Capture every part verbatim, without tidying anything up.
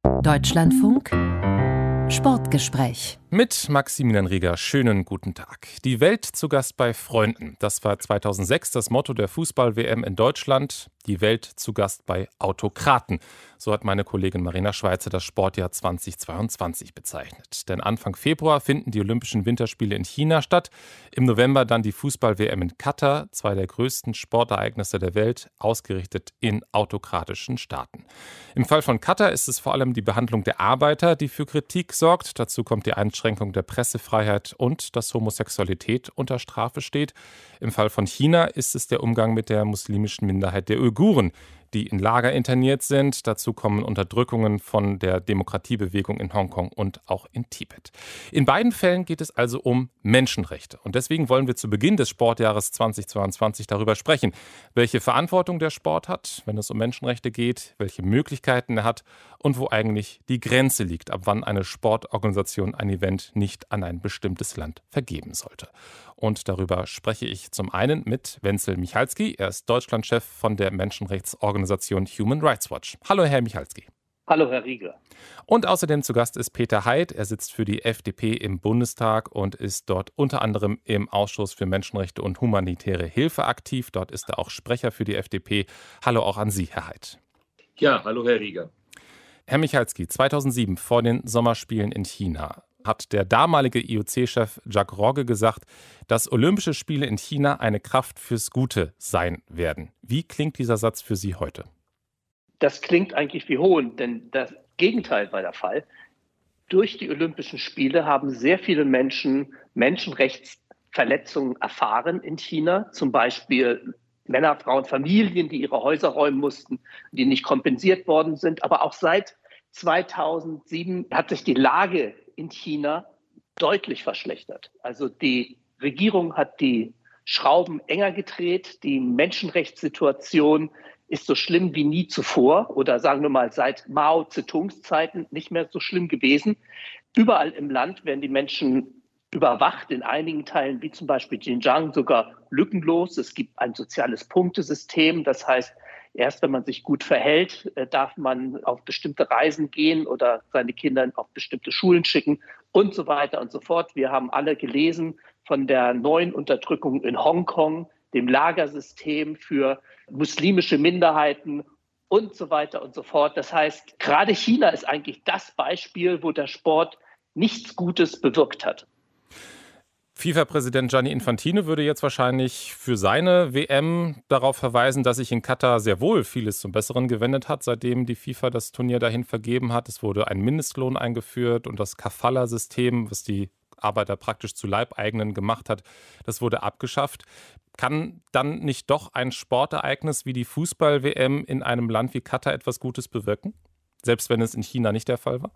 Deutschlandfunk Sportgespräch mit Maximilian Rieger. Schönen guten Tag. Die Welt zu Gast bei Freunden. Das war zweitausendsechs das Motto der Fußball-W M in Deutschland. Die Welt zu Gast bei Autokraten. So hat meine Kollegin Marina Schweizer das Sportjahr zweitausendzweiundzwanzig bezeichnet. Denn Anfang Februar finden die Olympischen Winterspiele in China statt. Im November dann die Fußball-W M in Katar. Zwei der größten Sportereignisse der Welt, ausgerichtet in autokratischen Staaten. Im Fall von Katar ist es vor allem die Behandlung der Arbeiter, die für Kritik sorgt. Dazu kommt die Einschränkung der Pressefreiheit und dass Homosexualität unter Strafe steht. Im Fall von China ist es der Umgang mit der muslimischen Minderheit der Uiguren, die in Lager interniert sind. Dazu kommen Unterdrückungen von der Demokratiebewegung in Hongkong und auch in Tibet. In beiden Fällen geht es also um Menschenrechte. Und deswegen wollen wir zu Beginn des Sportjahres zweitausendzweiundzwanzig darüber sprechen, welche Verantwortung der Sport hat, wenn es um Menschenrechte geht, welche Möglichkeiten er hat und wo eigentlich die Grenze liegt, ab wann eine Sportorganisation ein Event nicht an ein bestimmtes Land vergeben sollte. Und darüber spreche ich zum einen mit Wenzel Michalski. Er ist Deutschlandchef von der Menschenrechtsorganisation Human Rights Watch. Hallo, Herr Michalski. Hallo, Herr Rieger. Und außerdem zu Gast ist Peter Heid. Er sitzt für die F D P im Bundestag und ist dort unter anderem im Ausschuss für Menschenrechte und humanitäre Hilfe aktiv. Dort ist er auch Sprecher für die F D P. Hallo auch an Sie, Herr Heid. Ja, hallo, Herr Rieger. Herr Michalski, zweitausendsieben vor den Sommerspielen in China hat der damalige I O C-Chef Jacques Rogge gesagt, dass Olympische Spiele in China eine Kraft fürs Gute sein werden. Wie klingt dieser Satz für Sie heute? Das klingt eigentlich wie Hohn, denn das Gegenteil war der Fall. Durch die Olympischen Spiele haben sehr viele Menschen Menschenrechtsverletzungen erfahren in China, zum Beispiel Männer, Frauen, Familien, die ihre Häuser räumen mussten, die nicht kompensiert worden sind. Aber auch seit zweitausendsieben hat sich die Lage in China deutlich verschlechtert. Also die Regierung hat die Schrauben enger gedreht. Die Menschenrechtssituation ist so schlimm wie nie zuvor oder sagen wir mal seit Mao Zedongs Zeiten nicht mehr so schlimm gewesen. Überall im Land werden die Menschen überwacht, in einigen Teilen wie zum Beispiel Xinjiang sogar lückenlos. Es gibt ein soziales Punktesystem, das heißt, erst wenn man sich gut verhält, darf man auf bestimmte Reisen gehen oder seine Kinder auf bestimmte Schulen schicken und so weiter und so fort. Wir haben alle gelesen von der neuen Unterdrückung in Hongkong, dem Lagersystem für muslimische Minderheiten und so weiter und so fort. Das heißt, gerade China ist eigentlich das Beispiel, wo der Sport nichts Gutes bewirkt hat. FIFA-Präsident Gianni Infantino würde jetzt wahrscheinlich für seine W M darauf verweisen, dass sich in Katar sehr wohl vieles zum Besseren gewendet hat, seitdem die FIFA das Turnier dahin vergeben hat. Es wurde ein Mindestlohn eingeführt und das Kafala-System, was die Arbeiter praktisch zu Leibeigenen gemacht hat, das wurde abgeschafft. Kann dann nicht doch ein Sportereignis wie die Fußball-W M in einem Land wie Katar etwas Gutes bewirken? Selbst wenn es in China nicht der Fall war?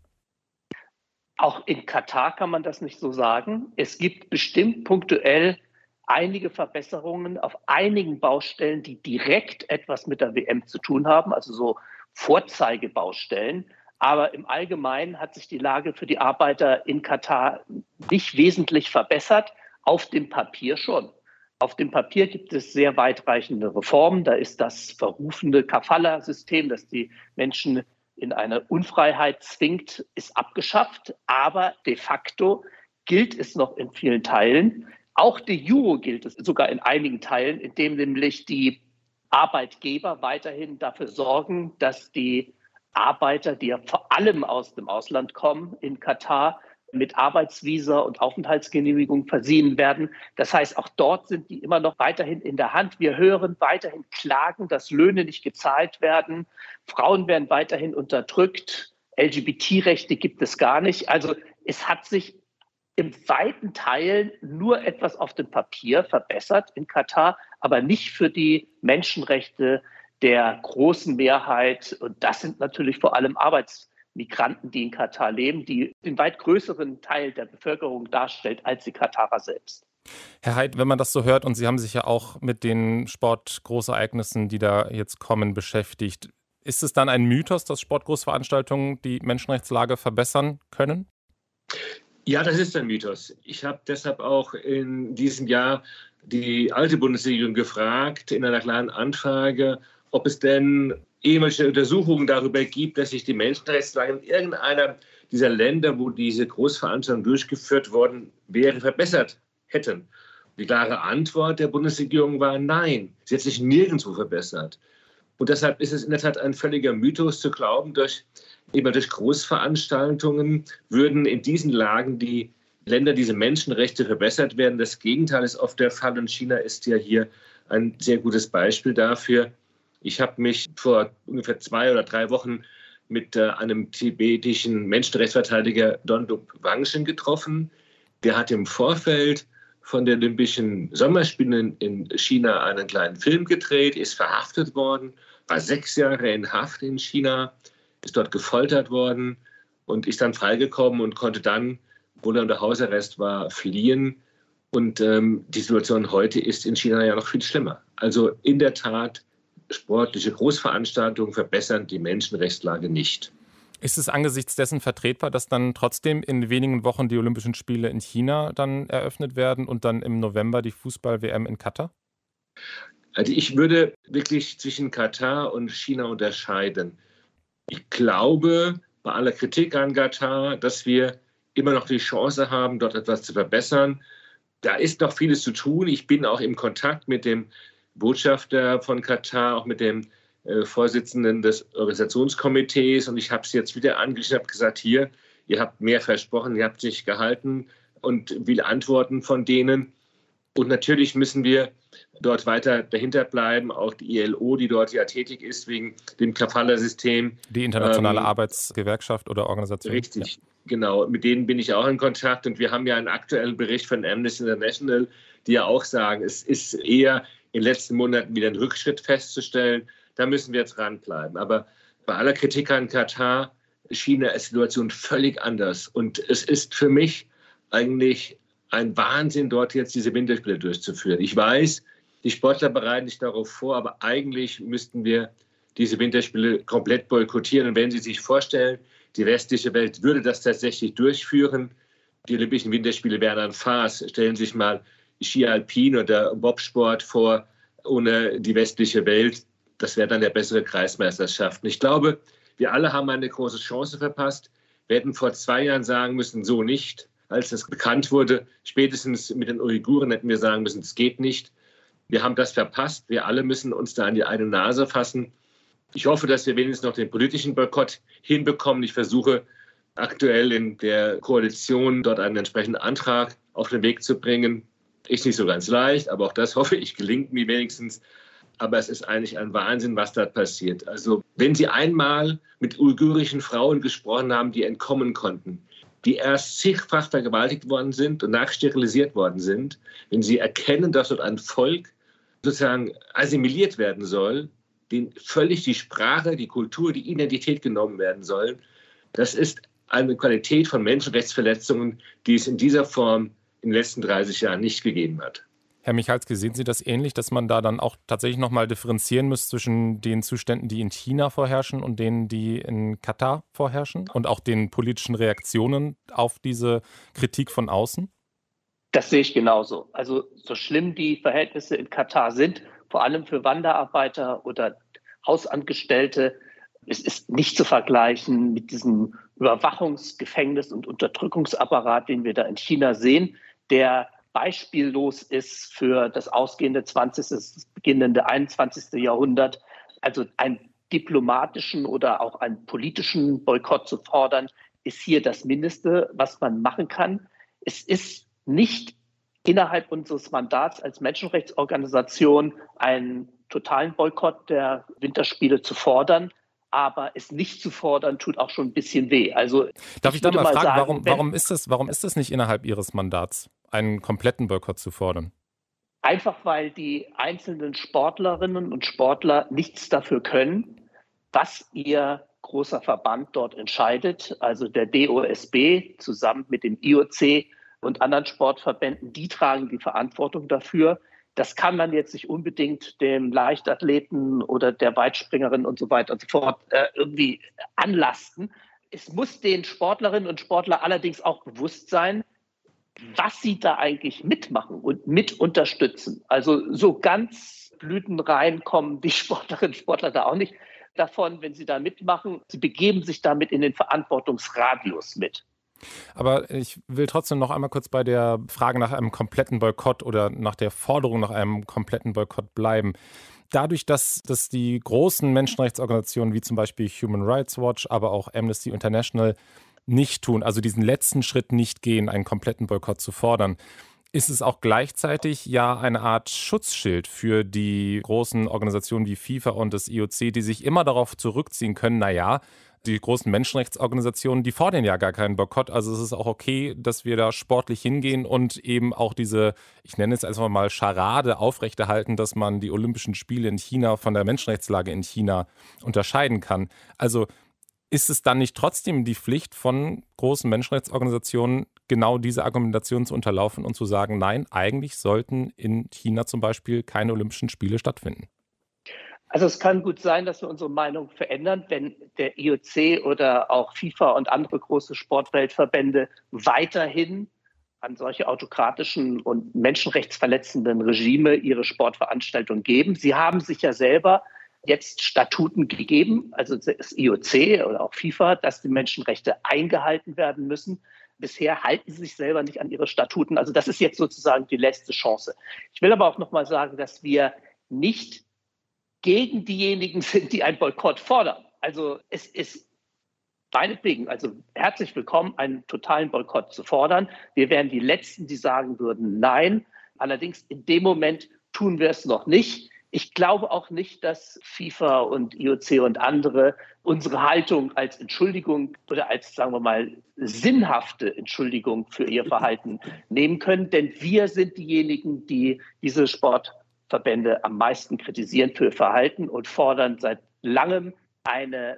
Auch in Katar kann man das nicht so sagen. Es gibt bestimmt punktuell einige Verbesserungen auf einigen Baustellen, die direkt etwas mit der W M zu tun haben, also so Vorzeigebaustellen. Aber im Allgemeinen hat sich die Lage für die Arbeiter in Katar nicht wesentlich verbessert, auf dem Papier schon. Auf dem Papier gibt es sehr weitreichende Reformen. Da ist das verrufene Kafala-System, das die Menschen in eine Unfreiheit zwingt, ist abgeschafft. Aber de facto gilt es noch in vielen Teilen. Auch de jure gilt es sogar in einigen Teilen, indem nämlich die Arbeitgeber weiterhin dafür sorgen, dass die Arbeiter, die ja vor allem aus dem Ausland kommen, in Katar mit Arbeitsvisa und Aufenthaltsgenehmigung versehen werden. Das heißt, auch dort sind die immer noch weiterhin in der Hand. Wir hören weiterhin Klagen, dass Löhne nicht gezahlt werden. Frauen werden weiterhin unterdrückt. L G B T-Rechte gibt es gar nicht. Also es hat sich im weiten Teil nur etwas auf dem Papier verbessert in Katar, aber nicht für die Menschenrechte der großen Mehrheit. Und das sind natürlich vor allem Arbeitsmigranten, die in Katar leben, die den weit größeren Teil der Bevölkerung darstellt als die Katarer selbst. Herr Heid, wenn man das so hört, und Sie haben sich ja auch mit den Sportgroßereignissen, die da jetzt kommen, beschäftigt, ist es dann ein Mythos, dass Sportgroßveranstaltungen die Menschenrechtslage verbessern können? Ja, das ist ein Mythos. Ich habe deshalb auch in diesem Jahr die alte Bundesregierung gefragt, in einer kleinen Anfrage, ob es denn irgendwelche Untersuchungen darüber gibt, dass sich die Menschenrechtslage in irgendeiner dieser Länder, wo diese Großveranstaltung durchgeführt worden wäre, verbessert hätten. Die klare Antwort der Bundesregierung war nein, sie hat sich nirgendwo verbessert. Und deshalb ist es in der Tat ein völliger Mythos zu glauben, durch, eben durch Großveranstaltungen würden in diesen Lagen die Länder diese Menschenrechte verbessert werden. Das Gegenteil ist oft der Fall und China ist ja hier ein sehr gutes Beispiel dafür. Ich habe mich vor ungefähr zwei oder drei Wochen mit äh, einem tibetischen Menschenrechtsverteidiger Dondup Wangchen getroffen. Der hat im Vorfeld von den Olympischen Sommerspielen in China einen kleinen Film gedreht, ist verhaftet worden, war sechs Jahre in Haft in China, ist dort gefoltert worden und ist dann freigekommen und konnte dann, obwohl er unter Hausarrest war, fliehen. Und ähm, die Situation heute ist in China ja noch viel schlimmer. Also in der Tat, sportliche Großveranstaltungen verbessern die Menschenrechtslage nicht. Ist es angesichts dessen vertretbar, dass dann trotzdem in wenigen Wochen die Olympischen Spiele in China dann eröffnet werden und dann im November die Fußball-W M in Katar? Also ich würde wirklich zwischen Katar und China unterscheiden. Ich glaube, bei aller Kritik an Katar, dass wir immer noch die Chance haben, dort etwas zu verbessern. Da ist noch vieles zu tun. Ich bin auch im Kontakt mit dem Botschafter von Katar, auch mit dem äh, Vorsitzenden des Organisationskomitees. Und ich habe es jetzt wieder angeschrieben, habe gesagt, hier, ihr habt mehr versprochen, ihr habt sich gehalten und will Antworten von denen. Und natürlich müssen wir dort weiter dahinter bleiben, auch die I L O, die dort ja tätig ist, wegen dem Kafala-System. Die internationale ähm, Arbeitsgewerkschaft oder Organisation. Richtig, ja. Genau. Mit denen bin ich auch in Kontakt. Und wir haben ja einen aktuellen Bericht von Amnesty International, die ja auch sagen, es ist eher in den letzten Monaten wieder ein Rückschritt festzustellen. Da müssen wir jetzt dranbleiben. Aber bei aller Kritik an Katar, China ist die Situation völlig anders. Und es ist für mich eigentlich ein Wahnsinn, dort jetzt diese Winterspiele durchzuführen. Ich weiß, die Sportler bereiten sich darauf vor, aber eigentlich müssten wir diese Winterspiele komplett boykottieren. Und wenn Sie sich vorstellen, die westliche Welt würde das tatsächlich durchführen, die Olympischen Winterspiele wären ein Farce. Stellen Sie sich mal Ski Alpin oder Bobsport vor ohne die westliche Welt. Das wäre dann der bessere Kreismeisterschaften. Ich glaube, wir alle haben eine große Chance verpasst. Wir hätten vor zwei Jahren sagen müssen, so nicht. Als das bekannt wurde, spätestens mit den Uiguren hätten wir sagen müssen, es geht nicht. Wir haben das verpasst. Wir alle müssen uns da an die eine Nase fassen. Ich hoffe, dass wir wenigstens noch den politischen Boykott hinbekommen. Ich versuche aktuell in der Koalition dort einen entsprechenden Antrag auf den Weg zu bringen. Ist nicht so ganz leicht, aber auch das hoffe ich gelingt mir wenigstens. Aber es ist eigentlich ein Wahnsinn, was da passiert. Also wenn Sie einmal mit uigurischen Frauen gesprochen haben, die entkommen konnten, die erst zigfach vergewaltigt worden sind und nachsterilisiert worden sind, wenn Sie erkennen, dass dort ein Volk sozusagen assimiliert werden soll, denen völlig die Sprache, die Kultur, die Identität genommen werden sollen, das ist eine Qualität von Menschenrechtsverletzungen, die es in dieser Form in den letzten dreißig Jahren nicht gegeben hat. Herr Michalski, sehen Sie das ähnlich, dass man da dann auch tatsächlich nochmal differenzieren muss zwischen den Zuständen, die in China vorherrschen und denen, die in Katar vorherrschen und auch den politischen Reaktionen auf diese Kritik von außen? Das sehe ich genauso. Also so schlimm die Verhältnisse in Katar sind, vor allem für Wanderarbeiter oder Hausangestellte, es ist nicht zu vergleichen mit diesem Überwachungsgefängnis- und Unterdrückungsapparat, den wir da in China sehen, der beispiellos ist für das ausgehende zwanzigste, das beginnende einundzwanzigste Jahrhundert. Also einen diplomatischen oder auch einen politischen Boykott zu fordern, ist hier das Mindeste, was man machen kann. Es ist nicht innerhalb unseres Mandats als Menschenrechtsorganisation einen totalen Boykott der Winterspiele zu fordern. Aber es nicht zu fordern, tut auch schon ein bisschen weh. Also, Darf ich, ich dann mal fragen, sagen, warum, warum, ist das, warum ist das nicht innerhalb Ihres Mandats, einen kompletten Boykott zu fordern? Einfach weil die einzelnen Sportlerinnen und Sportler nichts dafür können, was ihr großer Verband dort entscheidet. Also der D O S B zusammen mit dem I O C und anderen Sportverbänden, die tragen die Verantwortung dafür. Das kann man jetzt nicht unbedingt dem Leichtathleten oder der Weitspringerin und so weiter und so fort äh, irgendwie anlasten. Es muss den Sportlerinnen und Sportlern allerdings auch bewusst sein, was sie da eigentlich mitmachen und mit unterstützen. Also so ganz blütenrein kommen die Sportlerinnen und Sportler da auch nicht davon, wenn sie da mitmachen. Sie begeben sich damit in den Verantwortungsradius mit. Aber ich will trotzdem noch einmal kurz bei der Frage nach einem kompletten Boykott oder nach der Forderung nach einem kompletten Boykott bleiben. Dadurch, dass, dass die großen Menschenrechtsorganisationen wie zum Beispiel Human Rights Watch, aber auch Amnesty International nicht tun, also diesen letzten Schritt nicht gehen, einen kompletten Boykott zu fordern, ist es auch gleichzeitig ja eine Art Schutzschild für die großen Organisationen wie FIFA und das I O C, die sich immer darauf zurückziehen können, naja, die großen Menschenrechtsorganisationen, die fordern ja gar keinen Boykott. Also es ist auch okay, dass wir da sportlich hingehen und eben auch diese, ich nenne es einfach mal Scharade aufrechterhalten, dass man die Olympischen Spiele in China von der Menschenrechtslage in China unterscheiden kann. Also ist es dann nicht trotzdem die Pflicht von großen Menschenrechtsorganisationen, genau diese Argumentation zu unterlaufen und zu sagen, nein, eigentlich sollten in China zum Beispiel keine Olympischen Spiele stattfinden? Also es kann gut sein, dass wir unsere Meinung verändern, wenn der I O C oder auch FIFA und andere große Sportweltverbände weiterhin an solche autokratischen und menschenrechtsverletzenden Regime ihre Sportveranstaltungen geben. Sie haben sich ja selber jetzt Statuten gegeben, also das I O C oder auch FIFA, dass die Menschenrechte eingehalten werden müssen. Bisher halten sie sich selber nicht an ihre Statuten. Also das ist jetzt sozusagen die letzte Chance. Ich will aber auch noch mal sagen, dass wir nicht gegen diejenigen sind, die einen Boykott fordern. Also es ist meinetwegen, also herzlich willkommen, einen totalen Boykott zu fordern. Wir wären die Letzten, die sagen würden, nein. Allerdings in dem Moment tun wir es noch nicht. Ich glaube auch nicht, dass FIFA und I O C und andere unsere Haltung als Entschuldigung oder als, sagen wir mal, sinnhafte Entschuldigung für ihr Verhalten nehmen können. Denn wir sind diejenigen, die diese Sportverbände am meisten kritisieren für ihr Verhalten und fordern seit langem eine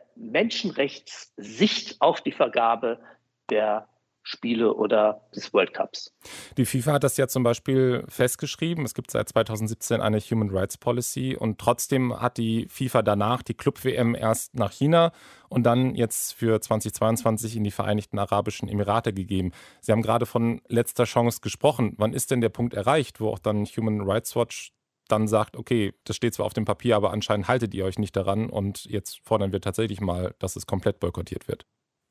Menschenrechtssicht auf die Vergabe der Spiele oder des World Cups. Die FIFA hat das ja zum Beispiel festgeschrieben. Es gibt seit zweitausendsiebzehn eine Human Rights Policy und trotzdem hat die FIFA danach die Club-W M erst nach China und dann jetzt für zweitausendzweiundzwanzig in die Vereinigten Arabischen Emirate gegeben. Sie haben gerade von letzter Chance gesprochen. Wann ist denn der Punkt erreicht, wo auch dann Human Rights Watch dann sagt, okay, das steht zwar auf dem Papier, aber anscheinend haltet ihr euch nicht daran und jetzt fordern wir tatsächlich mal, dass es komplett boykottiert wird?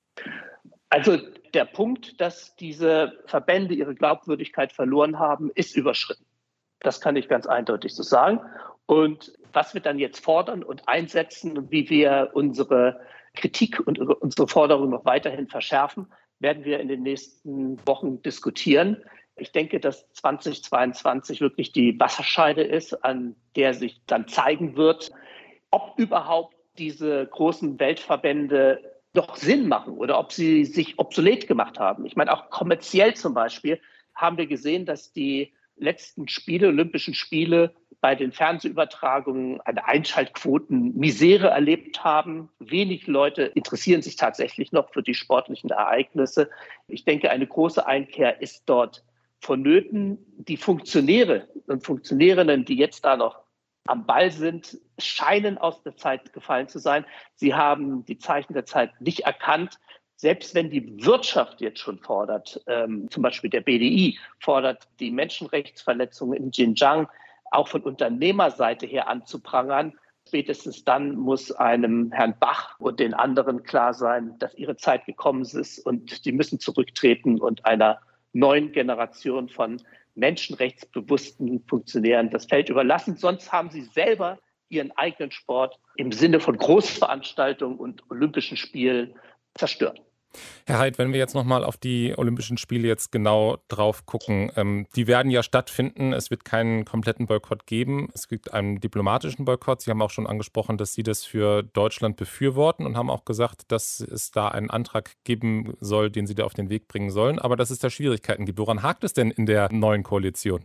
Also der Punkt, dass diese Verbände ihre Glaubwürdigkeit verloren haben, ist überschritten. Das kann ich ganz eindeutig so sagen. Und was wir dann jetzt fordern und einsetzen und wie wir unsere Kritik und unsere Forderungen noch weiterhin verschärfen, werden wir in den nächsten Wochen diskutieren. Ich denke, dass zweitausendzweiundzwanzig wirklich die Wasserscheide ist, an der sich dann zeigen wird, ob überhaupt diese großen Weltverbände doch Sinn machen oder ob sie sich obsolet gemacht haben. Ich meine, auch kommerziell zum Beispiel haben wir gesehen, dass die letzten Spiele, Olympischen Spiele, bei den Fernsehübertragungen eine Einschaltquoten-Misere erlebt haben. Wenig Leute interessieren sich tatsächlich noch für die sportlichen Ereignisse. Ich denke, eine große Einkehr ist dort vonnöten. Die Funktionäre und Funktionärinnen, die jetzt da noch am Ball sind, scheinen aus der Zeit gefallen zu sein. Sie haben die Zeichen der Zeit nicht erkannt. Selbst wenn die Wirtschaft jetzt schon fordert, ähm, zum Beispiel der B D I fordert, die Menschenrechtsverletzungen in Xinjiang auch von Unternehmerseite her anzuprangern, spätestens dann muss einem Herrn Bach und den anderen klar sein, dass ihre Zeit gekommen ist und die müssen zurücktreten und einer neuen Generation von menschenrechtsbewussten Funktionären das Feld überlassen. Sonst haben sie selber ihren eigenen Sport im Sinne von Großveranstaltungen und Olympischen Spielen zerstört. Herr Haidt, wenn wir jetzt nochmal auf die Olympischen Spiele jetzt genau drauf gucken, ähm, die werden ja stattfinden, es wird keinen kompletten Boykott geben, es gibt einen diplomatischen Boykott. Sie haben auch schon angesprochen, dass Sie das für Deutschland befürworten und haben auch gesagt, dass es da einen Antrag geben soll, den Sie da auf den Weg bringen sollen, aber dass es da Schwierigkeiten gibt. Woran hakt es denn in der neuen Koalition?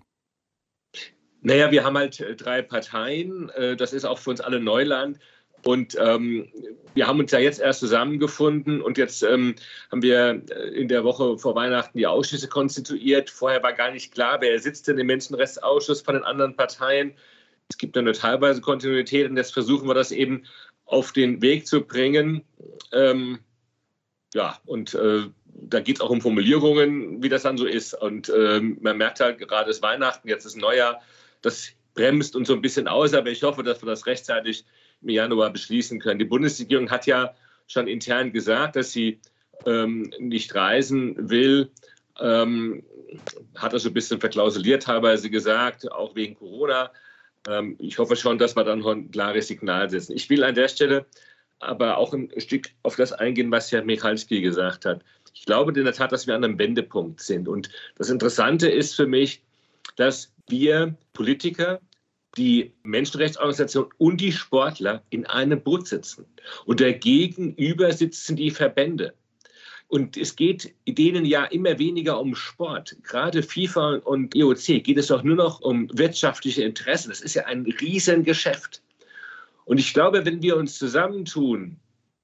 Naja, wir haben halt drei Parteien, das ist auch für uns alle Neuland. Und ähm, wir haben uns ja jetzt erst zusammengefunden und jetzt ähm, haben wir in der Woche vor Weihnachten die Ausschüsse konstituiert. Vorher war gar nicht klar, wer sitzt denn im Menschenrechtsausschuss von den anderen Parteien. Es gibt eine teilweise Kontinuität und jetzt versuchen wir das eben auf den Weg zu bringen. Ähm, ja, und äh, da geht es auch um Formulierungen, wie das dann so ist. Und äh, man merkt halt gerade, es ist Weihnachten, jetzt ist Neujahr, das bremst und so ein bisschen aus. Aber ich hoffe, dass wir das rechtzeitig im Januar beschließen können. Die Bundesregierung hat ja schon intern gesagt, dass sie ähm, nicht reisen will. Ähm, hat er so ein bisschen verklausuliert teilweise gesagt, auch wegen Corona. Ähm, ich hoffe schon, dass wir dann noch ein klares Signal setzen. Ich will an der Stelle aber auch ein Stück auf das eingehen, was Herr Michalski gesagt hat. Ich glaube in der Tat, dass wir an einem Wendepunkt sind. Und das Interessante ist für mich, dass wir Politiker, die Menschenrechtsorganisationen und die Sportler in einem Boot sitzen. Und dagegenüber sitzen die Verbände. Und es geht denen ja immer weniger um Sport. Gerade FIFA und I O C geht es doch nur noch um wirtschaftliche Interessen. Das ist ja ein Riesengeschäft. Und ich glaube, wenn wir uns zusammentun,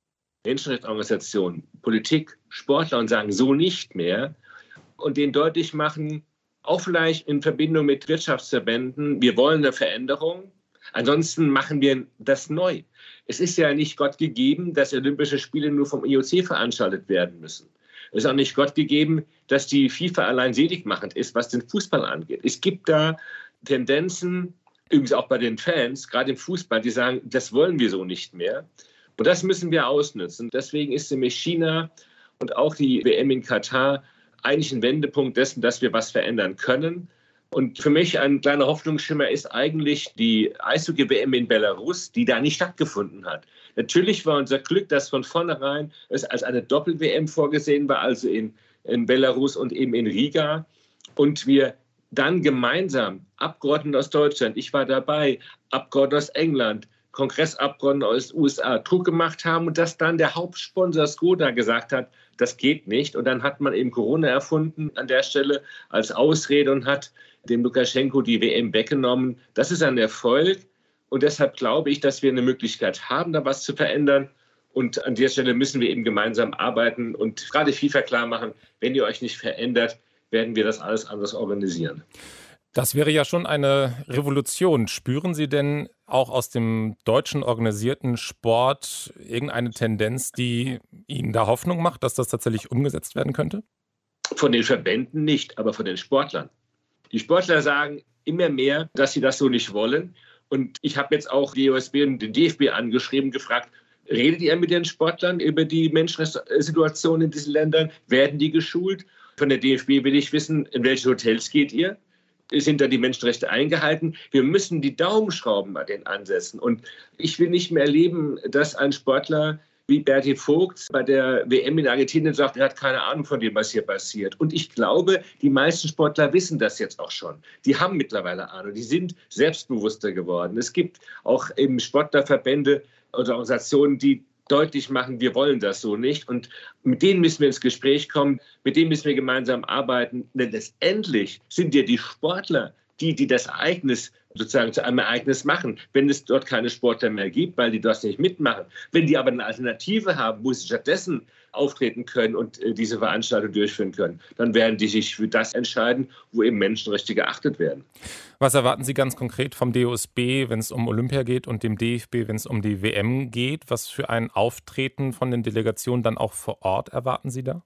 Menschenrechtsorganisationen, Politik, Sportler, und sagen, so nicht mehr, und denen deutlich machen, auch vielleicht in Verbindung mit Wirtschaftsverbänden, wir wollen eine Veränderung, ansonsten machen wir das neu. Es ist ja nicht Gott gegeben, dass Olympische Spiele nur vom I O C veranstaltet werden müssen. Es ist auch nicht Gott gegeben, dass die FIFA allein seligmachend ist, was den Fußball angeht. Es gibt da Tendenzen, übrigens auch bei den Fans, gerade im Fußball, die sagen, das wollen wir so nicht mehr. Und das müssen wir ausnutzen. Deswegen ist nämlich China und auch die W M in Katar eigentlich ein Wendepunkt dessen, dass wir was verändern können. Und für mich ein kleiner Hoffnungsschimmer ist eigentlich die Eishockey-W M in Belarus, die da nicht stattgefunden hat. Natürlich war unser Glück, dass von vornherein es als eine Doppel-W M vorgesehen war, also in, in Belarus und eben in Riga. Und wir dann gemeinsam, Abgeordnete aus Deutschland, ich war dabei, Abgeordnete aus England, Kongressabgeordnete aus den U S A Druck gemacht haben und dass dann der Hauptsponsor Skoda gesagt hat, das geht nicht. Und dann hat man eben Corona erfunden an der Stelle als Ausrede und hat dem Lukaschenko die W M weggenommen. Das ist ein Erfolg und deshalb glaube ich, dass wir eine Möglichkeit haben, da was zu verändern. Und an der Stelle müssen wir eben gemeinsam arbeiten und gerade FIFA klar machen, wenn ihr euch nicht verändert, werden wir das alles anders organisieren. Das wäre ja schon eine Revolution. Spüren Sie denn auch aus dem deutschen organisierten Sport irgendeine Tendenz, die Ihnen da Hoffnung macht, dass das tatsächlich umgesetzt werden könnte? Von den Verbänden nicht, aber von den Sportlern. Die Sportler sagen immer mehr, dass sie das so nicht wollen. Und ich habe jetzt auch die D O S B und den D F B angeschrieben, gefragt, redet ihr mit den Sportlern über die Menschenrechtssituation in diesen Ländern? Werden die geschult? Von der D F B will ich wissen, in welche Hotels geht ihr? Sind da die Menschenrechte eingehalten? Wir müssen die Daumenschrauben bei denen ansetzen. Und ich will nicht mehr erleben, dass ein Sportler wie Berti Vogt bei der W M in Argentinien sagt, er hat keine Ahnung von dem, was hier passiert. Und ich glaube, die meisten Sportler wissen das jetzt auch schon. Die haben mittlerweile Ahnung, die sind selbstbewusster geworden. Es gibt auch eben Sportlerverbände oder Organisationen, die deutlich machen, wir wollen das so nicht. Und mit denen müssen wir ins Gespräch kommen, mit denen müssen wir gemeinsam arbeiten. Denn letztendlich sind ja die Sportler die, die das Ereignis sozusagen zu einem Ereignis machen, wenn es dort keine Sportler mehr gibt, weil die das nicht mitmachen. Wenn die aber eine Alternative haben, wo sie stattdessen auftreten können und äh, diese Veranstaltung durchführen können, dann werden die sich für das entscheiden, wo eben Menschenrechte geachtet werden. Was erwarten Sie ganz konkret vom D O S B, wenn es um Olympia geht, und dem D F B, wenn es um die W M geht? Was für ein Auftreten von den Delegationen dann auch vor Ort erwarten Sie da?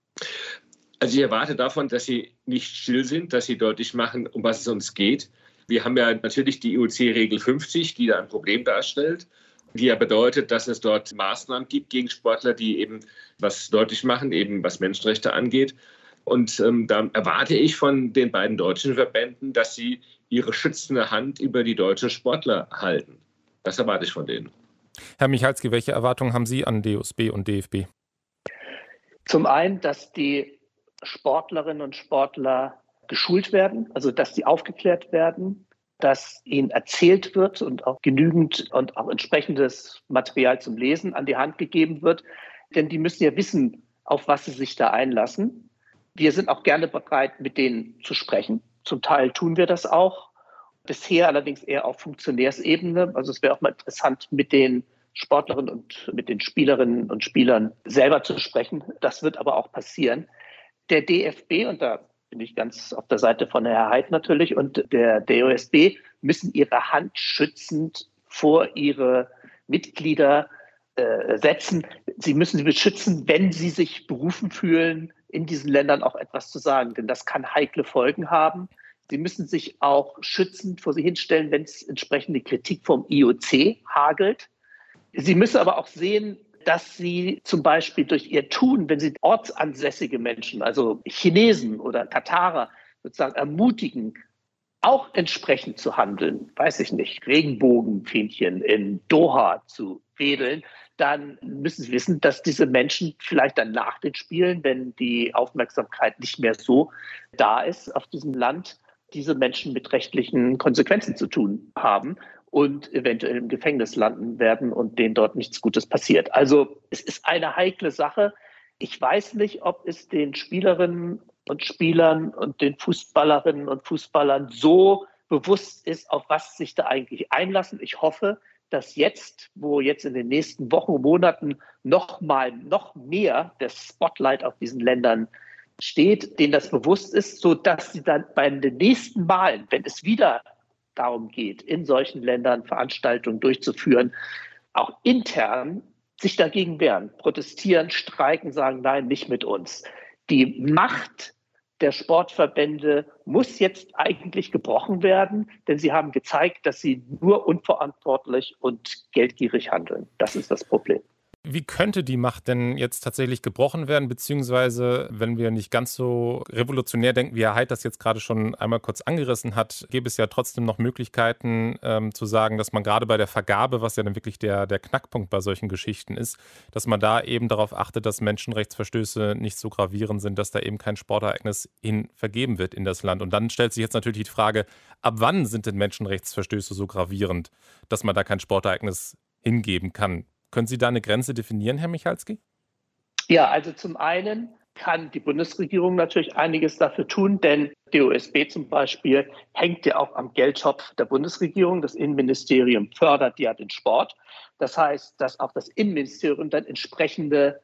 Also ich erwarte davon, dass sie nicht still sind, dass sie deutlich machen, um was es uns geht. Wir haben ja natürlich die I O C-Regel fünfzig, die da ein Problem darstellt, die ja bedeutet, dass es dort Maßnahmen gibt gegen Sportler, die eben was deutlich machen, eben was Menschenrechte angeht. Und ähm, da erwarte ich von den beiden deutschen Verbänden, dass sie ihre schützende Hand über die deutschen Sportler halten. Das erwarte ich von denen. Herr Michalski, welche Erwartungen haben Sie an D O S B und D F B? Zum einen, dass die Sportlerinnen und Sportler geschult werden, also dass sie aufgeklärt werden, dass ihnen erzählt wird und auch genügend und auch entsprechendes Material zum Lesen an die Hand gegeben wird. Denn die müssen ja wissen, auf was sie sich da einlassen. Wir sind auch gerne bereit, mit denen zu sprechen. Zum Teil tun wir das auch. Bisher allerdings eher auf Funktionärsebene. Also es wäre auch mal interessant, mit den Sportlerinnen und mit den Spielerinnen und Spielern selber zu sprechen. Das wird aber auch passieren. Der D F B, und da bin ich ganz auf der Seite von Herrn Heid natürlich, und der D O S B müssen ihre Hand schützend vor ihre Mitglieder äh, setzen. Sie müssen sie beschützen, wenn sie sich berufen fühlen, in diesen Ländern auch etwas zu sagen. Denn das kann heikle Folgen haben. Sie müssen sich auch schützend vor sie hinstellen, wenn es entsprechende Kritik vom I O C hagelt. Sie müssen aber auch sehen, dass sie zum Beispiel durch ihr Tun, wenn sie ortsansässige Menschen, also Chinesen oder Katarer, sozusagen ermutigen, auch entsprechend zu handeln, weiß ich nicht, Regenbogenfähnchen in Doha zu wedeln, dann müssen Sie wissen, dass diese Menschen vielleicht dann nach den Spielen, wenn die Aufmerksamkeit nicht mehr so da ist auf diesem Land, diese Menschen mit rechtlichen Konsequenzen zu tun haben und eventuell im Gefängnis landen werden und denen dort nichts Gutes passiert. Also es ist eine heikle Sache. Ich weiß nicht, ob es den Spielerinnen und Spielern und den Fußballerinnen und Fußballern so bewusst ist, auf was sich da eigentlich einlassen. Ich hoffe, dass jetzt, wo jetzt in den nächsten Wochen, Monaten noch mal, noch mehr das Spotlight auf diesen Ländern steht, denen das bewusst ist, sodass sie dann bei den nächsten Malen, wenn es wieder darum geht, in solchen Ländern Veranstaltungen durchzuführen, auch intern sich dagegen wehren, protestieren, streiken, sagen, nein, nicht mit uns. Die Macht der Sportverbände muss jetzt eigentlich gebrochen werden, denn sie haben gezeigt, dass sie nur unverantwortlich und geldgierig handeln. Das ist das Problem. Wie könnte die Macht denn jetzt tatsächlich gebrochen werden, beziehungsweise, wenn wir nicht ganz so revolutionär denken, wie Herr Haidt das jetzt gerade schon einmal kurz angerissen hat, gäbe es ja trotzdem noch Möglichkeiten ähm, zu sagen, dass man gerade bei der Vergabe, was ja dann wirklich der, der Knackpunkt bei solchen Geschichten ist, dass man da eben darauf achtet, dass Menschenrechtsverstöße nicht so gravierend sind, dass da eben kein Sportereignis hin vergeben wird in das Land. Und dann stellt sich jetzt natürlich die Frage, ab wann sind denn Menschenrechtsverstöße so gravierend, dass man da kein Sportereignis hingeben kann? Können Sie da eine Grenze definieren, Herr Michalski? Ja, also zum einen kann die Bundesregierung natürlich einiges dafür tun, denn D O S B zum Beispiel hängt ja auch am Geldtopf der Bundesregierung. Das Innenministerium fördert ja den Sport. Das heißt, dass auch das Innenministerium dann entsprechende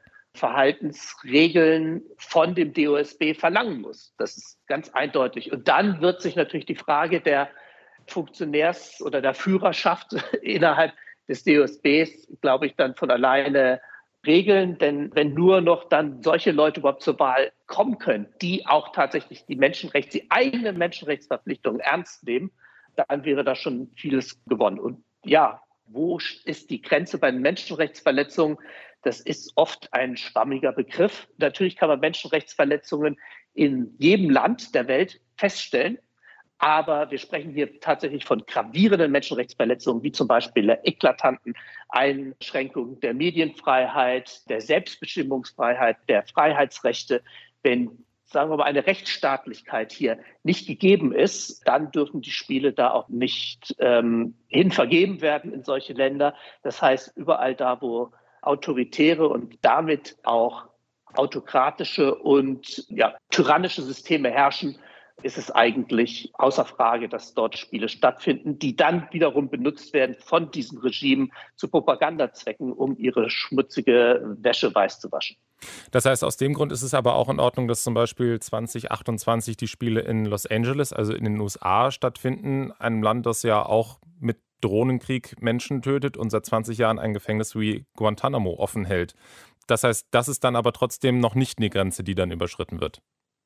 Verhaltensregeln von dem D O S B verlangen muss. Das ist ganz eindeutig. Und dann wird sich natürlich die Frage der Funktionärs- oder der Führerschaft innerhalb des D O S Bs, glaube ich, dann von alleine regeln. Denn wenn nur noch dann solche Leute überhaupt zur Wahl kommen können, die auch tatsächlich die Menschenrechts, die eigenen Menschenrechtsverpflichtungen ernst nehmen, dann wäre da schon vieles gewonnen. Und ja, wo ist die Grenze bei den Menschenrechtsverletzungen? Das ist oft ein schwammiger Begriff. Natürlich kann man Menschenrechtsverletzungen in jedem Land der Welt feststellen. Aber wir sprechen hier tatsächlich von gravierenden Menschenrechtsverletzungen, wie zum Beispiel der eklatanten Einschränkung der Medienfreiheit, der Selbstbestimmungsfreiheit, der Freiheitsrechte. Wenn, sagen wir mal, eine Rechtsstaatlichkeit hier nicht gegeben ist, dann dürfen die Spiele da auch nicht ähm, hin vergeben werden in solche Länder. Das heißt, überall da, wo autoritäre und damit auch autokratische und ja, tyrannische Systeme herrschen, ist es eigentlich außer Frage, dass dort Spiele stattfinden, die dann wiederum benutzt werden von diesen Regimen zu Propagandazwecken, um ihre schmutzige Wäsche weiß zu waschen. Das heißt, aus dem Grund ist es aber auch in Ordnung, dass zum Beispiel zwanzig achtundzwanzig die Spiele in Los Angeles, also in den U S A, stattfinden. Einem Land, das ja auch mit Drohnenkrieg Menschen tötet und seit zwanzig Jahren ein Gefängnis wie Guantanamo offen hält. Das heißt, das ist dann aber trotzdem noch nicht die Grenze, die dann überschritten wird.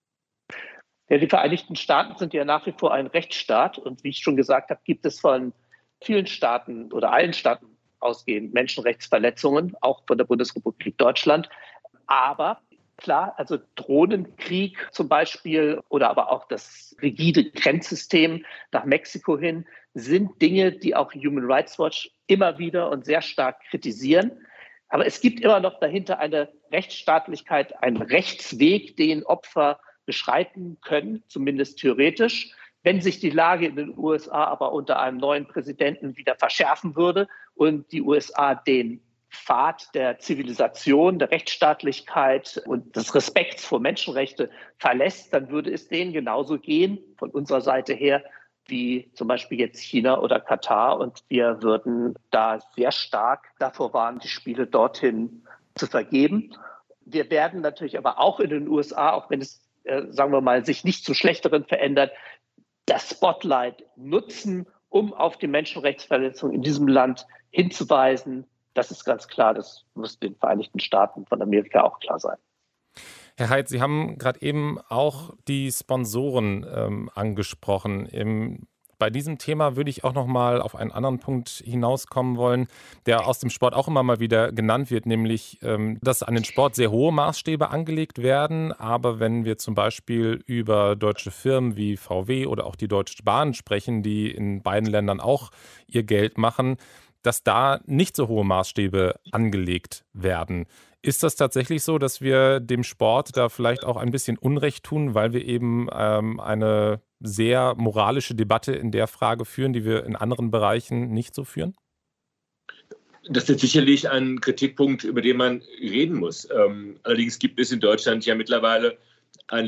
Ja, die Vereinigten Staaten sind ja nach wie vor ein Rechtsstaat. Und wie ich schon gesagt habe, gibt es von vielen Staaten oder allen Staaten ausgehend Menschenrechtsverletzungen, auch von der Bundesrepublik Deutschland. Aber klar, also Drohnenkrieg zum Beispiel oder aber auch das rigide Grenzsystem nach Mexiko hin sind Dinge, die auch Human Rights Watch immer wieder und sehr stark kritisieren. Aber es gibt immer noch dahinter eine Rechtsstaatlichkeit, einen Rechtsweg, den Opfer beschreiten können, zumindest theoretisch. Wenn sich die Lage in den U S A aber unter einem neuen Präsidenten wieder verschärfen würde und die U S A den Pfad der Zivilisation, der Rechtsstaatlichkeit und des Respekts vor Menschenrechte verlässt, dann würde es denen genauso gehen von unserer Seite her wie zum Beispiel jetzt China oder Katar. Und wir würden da sehr stark davor warnen, die Spiele dorthin zu vergeben. Wir werden natürlich aber auch in den U S A, auch wenn es sagen wir mal, sich nicht zum Schlechteren verändert, das Spotlight nutzen, um auf die Menschenrechtsverletzungen in diesem Land hinzuweisen. Das ist ganz klar, das muss den Vereinigten Staaten von Amerika auch klar sein. Herr Haidt, Sie haben gerade eben auch die Sponsoren ähm, angesprochen. Im, bei diesem Thema würde ich auch noch mal auf einen anderen Punkt hinauskommen wollen, der aus dem Sport auch immer mal wieder genannt wird, nämlich, ähm, dass an den Sport sehr hohe Maßstäbe angelegt werden. Aber wenn wir zum Beispiel über deutsche Firmen wie V W oder auch die Deutsche Bahn sprechen, die in beiden Ländern auch ihr Geld machen, dass da nicht so hohe Maßstäbe angelegt werden. Ist das tatsächlich so, dass wir dem Sport da vielleicht auch ein bisschen Unrecht tun, weil wir eben ähm, eine sehr moralische Debatte in der Frage führen, die wir in anderen Bereichen nicht so führen? Das ist sicherlich ein Kritikpunkt, über den man reden muss. Ähm, allerdings gibt es in Deutschland ja mittlerweile ein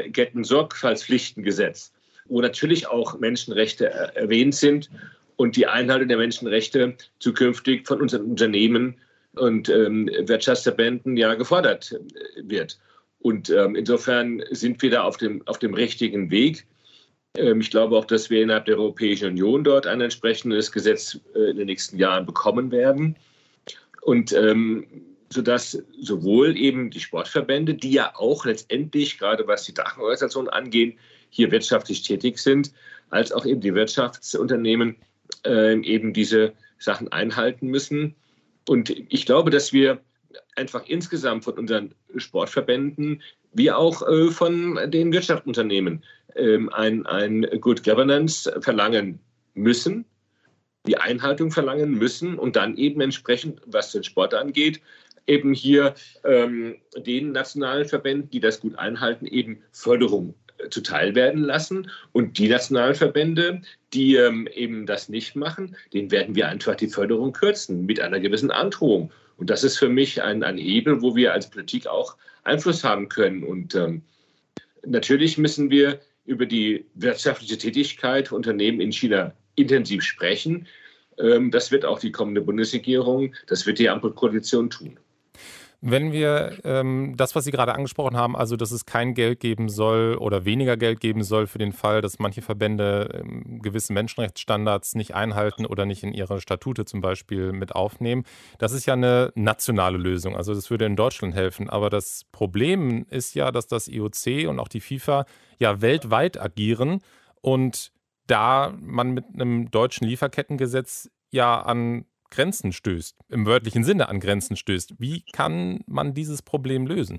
Lieferketten-Sorgfaltspflichtengesetz, wo natürlich auch Menschenrechte erwähnt sind und die Einhaltung der Menschenrechte zukünftig von unseren Unternehmen und ähm, Wirtschaftsverbänden ja gefordert wird. Und ähm, insofern sind wir da auf dem, auf dem richtigen Weg. Ähm, ich glaube auch, dass wir innerhalb der Europäischen Union dort ein entsprechendes Gesetz äh, in den nächsten Jahren bekommen werden. Und ähm, sodass sowohl eben die Sportverbände, die ja auch letztendlich, gerade was die Dachenorganisationen angeht, hier wirtschaftlich tätig sind, als auch eben die Wirtschaftsunternehmen äh, eben diese Sachen einhalten müssen. Und ich glaube, dass wir einfach insgesamt von unseren Sportverbänden wie auch äh, von den Wirtschaftsunternehmen äh, ein, ein Good Governance verlangen müssen, die Einhaltung verlangen müssen und dann eben entsprechend, was den Sport angeht, eben hier ähm, den nationalen Verbänden, die das gut einhalten, eben Förderung zuteil werden lassen. Und die Nationalverbände, die ähm, eben das nicht machen, denen werden wir einfach die Förderung kürzen mit einer gewissen Androhung. Und das ist für mich ein, ein Hebel, wo wir als Politik auch Einfluss haben können. Und ähm, natürlich müssen wir über die wirtschaftliche Tätigkeit von Unternehmen in China intensiv sprechen. Ähm, das wird auch die kommende Bundesregierung, das wird die Ampelkoalition tun. Wenn wir ähm, das, was Sie gerade angesprochen haben, also dass es kein Geld geben soll oder weniger Geld geben soll für den Fall, dass manche Verbände ähm, gewisse Menschenrechtsstandards nicht einhalten oder nicht in ihre Statute zum Beispiel mit aufnehmen, das ist ja eine nationale Lösung. Also das würde in Deutschland helfen. Aber das Problem ist ja, dass das I O C und auch die FIFA ja weltweit agieren und da man mit einem deutschen Lieferkettengesetz ja an Grenzen stößt, im wörtlichen Sinne an Grenzen stößt. Wie kann man dieses Problem lösen?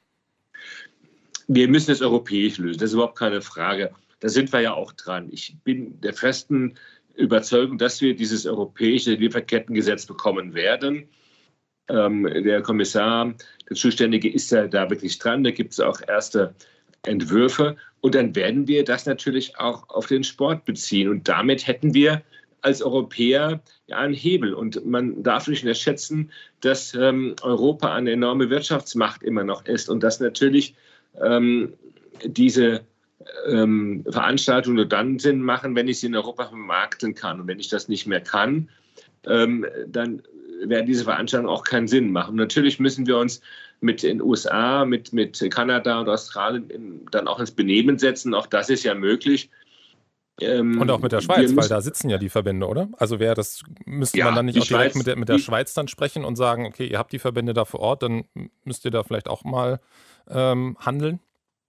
Wir müssen es europäisch lösen, das ist überhaupt keine Frage. Da sind wir ja auch dran. Ich bin der festen Überzeugung, dass wir dieses europäische Lieferkettengesetz bekommen werden. Ähm, der Kommissar, der Zuständige, ist ja da wirklich dran. Da gibt es auch erste Entwürfe. Und dann werden wir das natürlich auch auf den Sport beziehen. Und damit hätten wir als Europäer ja einen Hebel. Und man darf nicht unterschätzen, dass ähm, Europa eine enorme Wirtschaftsmacht immer noch ist und dass natürlich ähm, diese ähm, Veranstaltungen nur dann Sinn machen, wenn ich sie in Europa vermarkten kann. Und wenn ich das nicht mehr kann, ähm, dann werden diese Veranstaltungen auch keinen Sinn machen. Und natürlich müssen wir uns mit den U S A, mit, mit Kanada und Australien in, dann auch ins Benehmen setzen. Auch das ist ja möglich. Ähm, und auch mit der Schweiz, weil da sitzen ja die Verbände, oder? Also wäre das, müsste ja, man dann nicht auch direkt Schweiz, mit der, mit der die, Schweiz dann sprechen und sagen, okay, ihr habt die Verbände da vor Ort, dann müsst ihr da vielleicht auch mal ähm, handeln?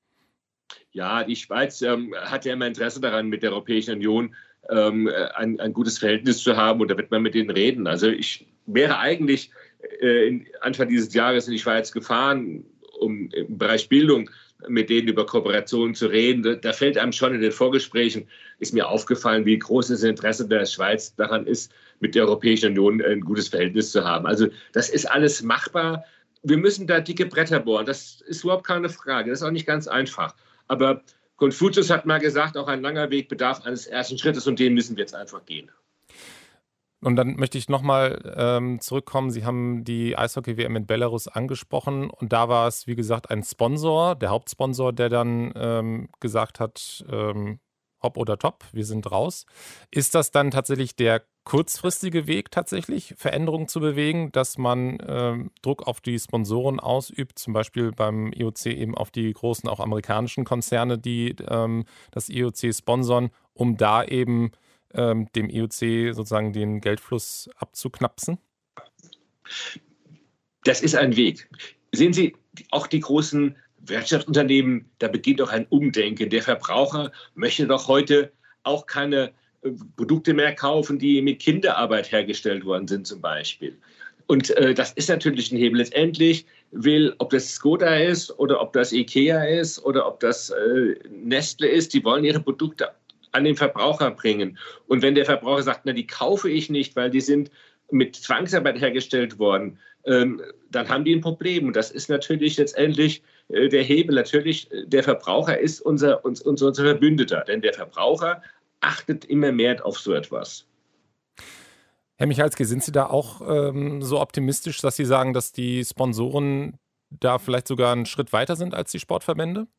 Ja, die Schweiz ähm, hat ja immer Interesse daran, mit der Europäischen Union ähm, ein, ein gutes Verhältnis zu haben und da wird man mit denen reden. Also ich wäre eigentlich äh, in, Anfang dieses Jahres in die Schweiz gefahren, um im Bereich Bildung mit denen über Kooperationen zu reden. Da, da fällt einem schon in den Vorgesprächen, ist mir aufgefallen, wie groß das Interesse der Schweiz daran ist, mit der Europäischen Union ein gutes Verhältnis zu haben. Also das ist alles machbar. Wir müssen da dicke Bretter bohren. Das ist überhaupt keine Frage. Das ist auch nicht ganz einfach. Aber Konfuzius hat mal gesagt, auch ein langer Weg bedarf eines ersten Schrittes und den müssen wir jetzt einfach gehen. Und dann möchte ich nochmal ähm, zurückkommen. Sie haben die Eishockey-W M in Belarus angesprochen und da war es, wie gesagt, ein Sponsor, der Hauptsponsor, der dann ähm, gesagt hat, ähm, hopp oder top, wir sind raus. Ist das dann tatsächlich der kurzfristige Weg, tatsächlich Veränderungen zu bewegen, dass man ähm, Druck auf die Sponsoren ausübt, zum Beispiel beim I O C eben auf die großen, auch amerikanischen Konzerne, die ähm, das I O C sponsern, um da eben ähm, dem I O C sozusagen den Geldfluss abzuknapsen? Das ist ein Weg. Sehen Sie, auch die großen Wirtschaftsunternehmen, da beginnt auch ein Umdenken. Der Verbraucher möchte doch heute auch keine äh, Produkte mehr kaufen, die mit Kinderarbeit hergestellt worden sind zum Beispiel. Und äh, das ist natürlich ein Hebel. Letztendlich will, ob das Skoda ist oder ob das Ikea ist oder ob das äh, Nestle ist, die wollen ihre Produkte an den Verbraucher bringen. Und wenn der Verbraucher sagt, na, die kaufe ich nicht, weil die sind mit Zwangsarbeit hergestellt worden, ähm, dann haben die ein Problem. Und das ist natürlich letztendlich äh, der Hebel. Natürlich, äh, der Verbraucher ist unser, uns, unser, unser Verbündeter, denn der Verbraucher achtet immer mehr auf so etwas. Herr Michalski, sind Sie da auch ähm, so optimistisch, dass Sie sagen, dass die Sponsoren da vielleicht sogar einen Schritt weiter sind als die Sportverbände?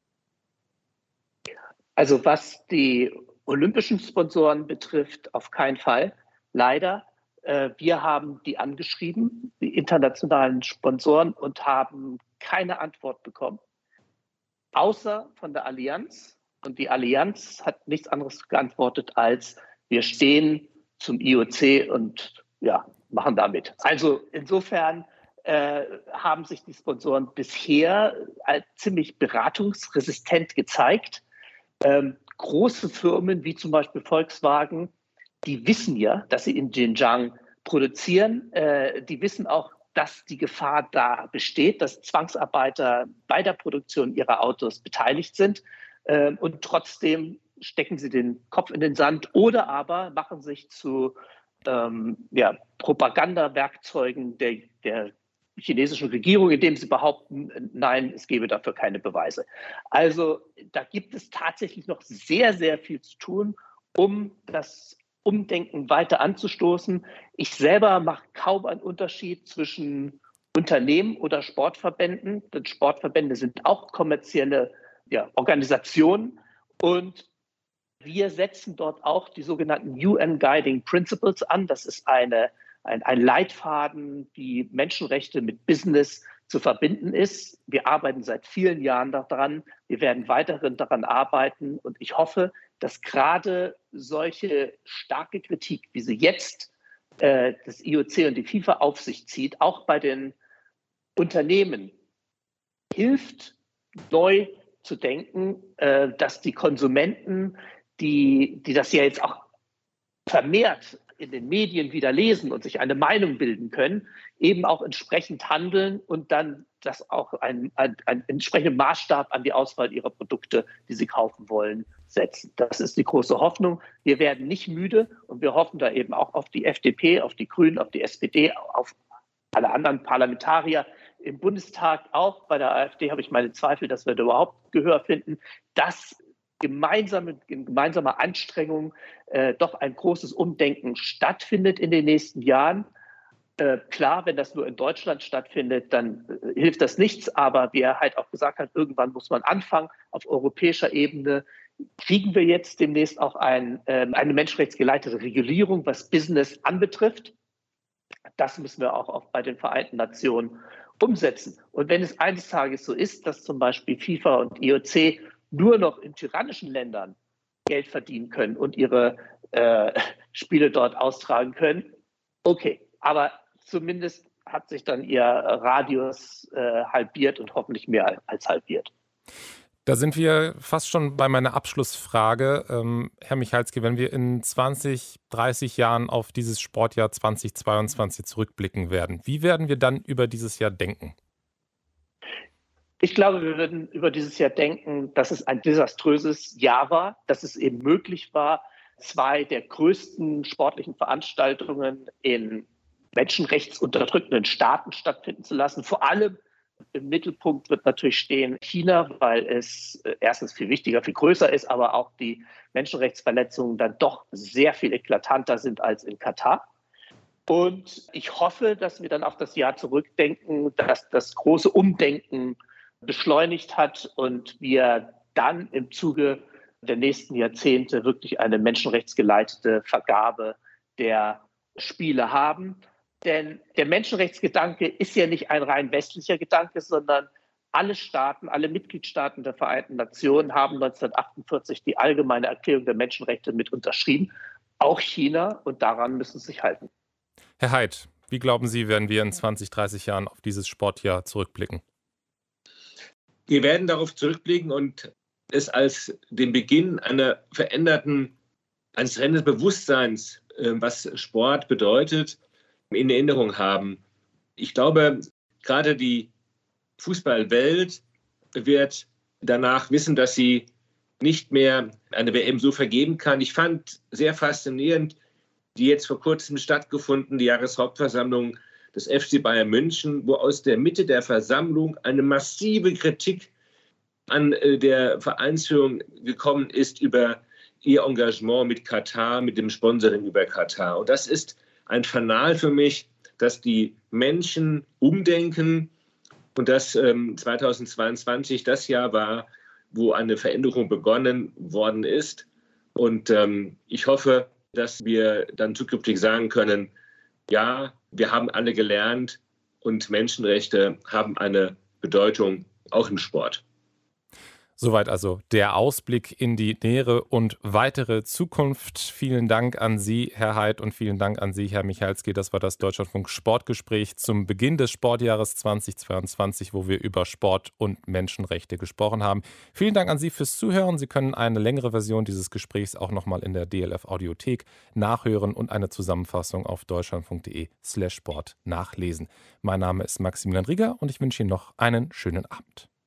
Also was die olympischen Sponsoren betrifft, auf keinen Fall. Leider. Äh, wir haben die angeschrieben, die internationalen Sponsoren, und haben keine Antwort bekommen. Außer von der Allianz. Und die Allianz hat nichts anderes geantwortet als, wir stehen zum I O C und ja, machen damit. Also insofern äh, haben sich die Sponsoren bisher als ziemlich beratungsresistent gezeigt. Ähm, große Firmen wie zum Beispiel Volkswagen, die wissen ja, dass sie in Xinjiang produzieren. Äh, die wissen auch, dass die Gefahr da besteht, dass Zwangsarbeiter bei der Produktion ihrer Autos beteiligt sind. Äh, und trotzdem stecken sie den Kopf in den Sand oder aber machen sich zu ähm, ja, Propagandawerkzeugen der, der chinesischen Regierung, indem sie behaupten, nein, es gebe dafür keine Beweise. Also da gibt es tatsächlich noch sehr, sehr viel zu tun, um das Umdenken weiter anzustoßen. Ich selber mache kaum einen Unterschied zwischen Unternehmen oder Sportverbänden, denn Sportverbände sind auch kommerzielle ja, Organisationen, und wir setzen dort auch die sogenannten U N Guiding Principles an. Das ist eine, ein, ein Leitfaden, wie Menschenrechte mit Business zu verbinden ist. Wir arbeiten seit vielen Jahren daran. Wir werden weiterhin daran arbeiten. Und ich hoffe, dass gerade solche starke Kritik, wie sie jetzt äh, das I O C und die FIFA auf sich zieht, auch bei den Unternehmen hilft, neu zu denken, äh, dass die Konsumenten, die, die das ja jetzt auch vermehrt in den Medien wieder lesen und sich eine Meinung bilden können, eben auch entsprechend handeln und dann das auch ein, ein, ein entsprechenden Maßstab an die Auswahl ihrer Produkte, die sie kaufen wollen, setzen. Das ist die große Hoffnung. Wir werden nicht müde und wir hoffen da eben auch auf die F D P, auf die Grünen, auf die S P D, auf alle anderen Parlamentarier im Bundestag. Auch bei der AfD habe ich meine Zweifel, dass wir da überhaupt Gehör finden, dass gemeinsame, in gemeinsamer Anstrengung äh, doch ein großes Umdenken stattfindet in den nächsten Jahren. Äh, klar, wenn das nur in Deutschland stattfindet, dann äh, hilft das nichts. Aber wie er halt auch gesagt hat, irgendwann muss man anfangen. Auf europäischer Ebene kriegen wir jetzt demnächst auch ein, äh, eine menschenrechtsgeleitete Regulierung, was Business anbetrifft. Das müssen wir auch, auch bei den Vereinten Nationen umsetzen. Und wenn es eines Tages so ist, dass zum Beispiel FIFA und I O C nur noch in tyrannischen Ländern Geld verdienen können und ihre äh, Spiele dort austragen können, okay. Aber zumindest hat sich dann ihr Radius äh, halbiert und hoffentlich mehr als halbiert. Da sind wir fast schon bei meiner Abschlussfrage. Ähm, Herr Michalski, wenn wir in zwanzig, dreißig Jahren auf dieses Sportjahr zweitausendzweiundzwanzig zurückblicken werden, wie werden wir dann über dieses Jahr denken? Ich glaube, wir würden über dieses Jahr denken, dass es ein desaströses Jahr war, dass es eben möglich war, zwei der größten sportlichen Veranstaltungen in menschenrechtsunterdrückenden Staaten stattfinden zu lassen. Vor allem im Mittelpunkt wird natürlich stehen China, weil es erstens viel wichtiger, viel größer ist, aber auch die Menschenrechtsverletzungen dann doch sehr viel eklatanter sind als in Katar. Und ich hoffe, dass wir dann auf das Jahr zurückdenken, dass das große Umdenken beschleunigt hat und wir dann im Zuge der nächsten Jahrzehnte wirklich eine menschenrechtsgeleitete Vergabe der Spiele haben. Denn der Menschenrechtsgedanke ist ja nicht ein rein westlicher Gedanke, sondern alle Staaten, alle Mitgliedstaaten der Vereinten Nationen haben neunzehnhundertachtundvierzig die Allgemeine Erklärung der Menschenrechte mit unterschrieben, auch China, und daran müssen sie sich halten. Herr Haidt, wie glauben Sie, werden wir in zwanzig, dreißig Jahren auf dieses Sportjahr zurückblicken? Wir werden darauf zurückblicken und es als den Beginn einer veränderten, eines veränderten Bewusstseins, was Sport bedeutet, in Erinnerung haben. Ich glaube, gerade die Fußballwelt wird danach wissen, dass sie nicht mehr eine W M so vergeben kann. Ich fand sehr faszinierend die jetzt vor kurzem stattgefunden, die Jahreshauptversammlung des F C Bayern München, wo aus der Mitte der Versammlung eine massive Kritik an der Vereinsführung gekommen ist über ihr Engagement mit Katar, mit dem Sponsoring über Katar. Und das ist ein Fanal für mich, dass die Menschen umdenken und dass ähm, zweitausendzweiundzwanzig das Jahr war, wo eine Veränderung begonnen worden ist. Und ähm, ich hoffe, dass wir dann zukünftig sagen können, ja, wir haben alle gelernt und Menschenrechte haben eine Bedeutung auch im Sport. Soweit also der Ausblick in die nähere und weitere Zukunft. Vielen Dank an Sie, Herr Heid, und vielen Dank an Sie, Herr Michalski. Das war das Deutschlandfunk Sportgespräch zum Beginn des Sportjahres zweitausendzweiundzwanzig, wo wir über Sport und Menschenrechte gesprochen haben. Vielen Dank an Sie fürs Zuhören. Sie können eine längere Version dieses Gesprächs auch nochmal in der D L F Audiothek nachhören und eine Zusammenfassung auf deutschlandfunk.de slash Sport nachlesen. Mein Name ist Maximilian Rieger und ich wünsche Ihnen noch einen schönen Abend.